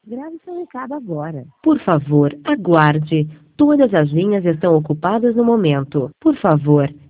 Grave seu recado agora. Por favor, aguarde. Todas as linhas estão ocupadas no momento. Por favor,